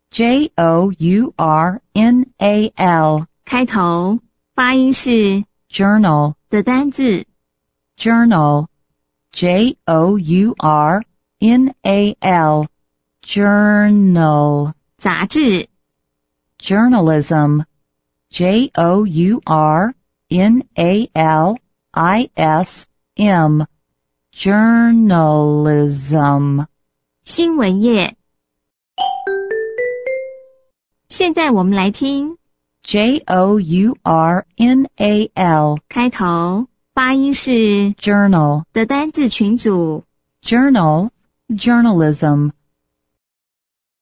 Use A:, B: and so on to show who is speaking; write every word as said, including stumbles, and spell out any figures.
A: J O U R N A L
B: 开头发音是
A: journal
B: 的单字
A: journal J O U R N A L journal
B: 杂志
A: journalism J O U R N A L I S M journalism
B: 新闻页。现在我们来听
A: J O U R N A L
B: 开头发音是
A: journal
B: 的单字群组
A: journal journalism